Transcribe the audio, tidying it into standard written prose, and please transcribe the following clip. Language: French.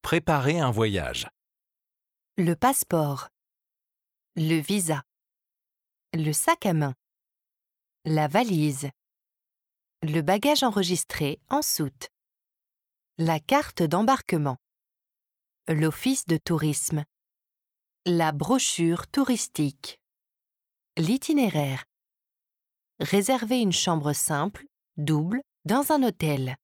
Préparer un voyage. Le passeport, le visa, le sac à main, la valise, le bagage enregistré en soute, la carte d'embarquement, l'office de tourisme, la brochure touristique, l'itinéraire, réserver une chambre simple, double, dans un hôtel.